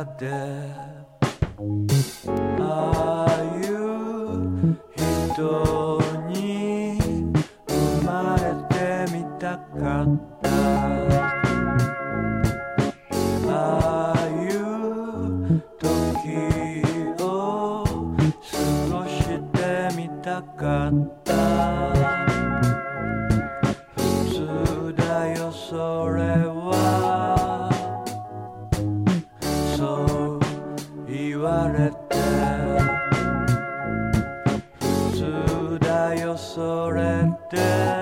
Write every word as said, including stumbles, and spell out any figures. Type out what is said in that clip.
中でああいう人に生まれてみたかったああいう時を過ごしてみたかった普通だよそれはそう言われて普通だよそれって